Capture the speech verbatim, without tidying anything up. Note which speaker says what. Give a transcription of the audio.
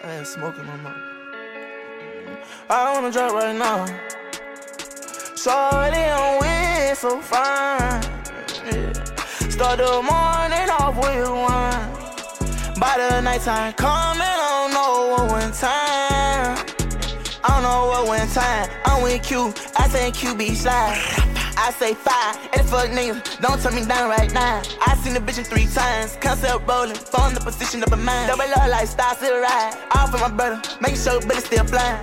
Speaker 1: I ain't smoking no more. I wanna drop right now. Shorty on weed, so fine. Yeah. Start the morning off with one. By the nighttime coming, I don't know what when time. I don't know what when time. I'm with Q, I say Q be slide. I say five, and fuck niggas, don't turn me down right now. I seen the bitch in three times, concept rolling, phone the position of a mind. Double up like stars still ride, all for my brother, making sure Billy still flying.